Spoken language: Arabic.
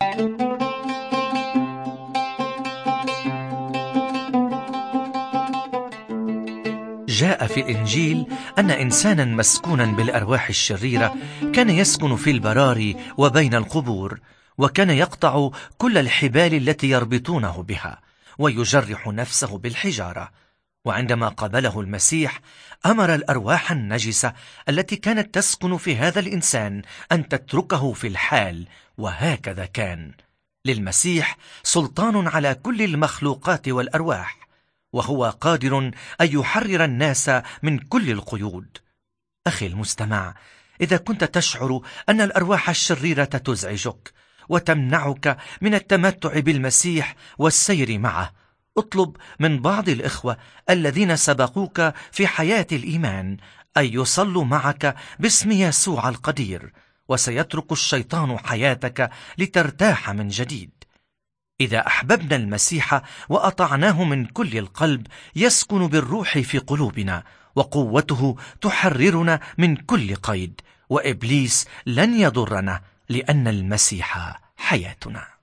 جاء في الإنجيل أن إنسانا مسكونا بالأرواح الشريرة كان يسكن في البراري وبين القبور، وكان يقطع كل الحبال التي يربطونه بها ويجرح نفسه بالحجارة. وعندما قابله المسيح أمر الأرواح النجسة التي كانت تسكن في هذا الإنسان أن تتركه في الحال، وهكذا كان. للمسيح سلطان على كل المخلوقات والأرواح، وهو قادر أن يحرر الناس من كل القيود. أخي المستمع، إذا كنت تشعر أن الأرواح الشريرة تزعجك وتمنعك من التمتع بالمسيح والسير معه، اطلب من بعض الإخوة الذين سبقوك في حياة الإيمان أن يصلوا معك باسم يسوع القدير، وسيترك الشيطان حياتك لترتاح من جديد. إذا أحببنا المسيح وأطعناه من كل القلب، يسكن بالروح في قلوبنا، وقوته تحررنا من كل قيد، وإبليس لن يضرنا، لأن المسيح حياتنا.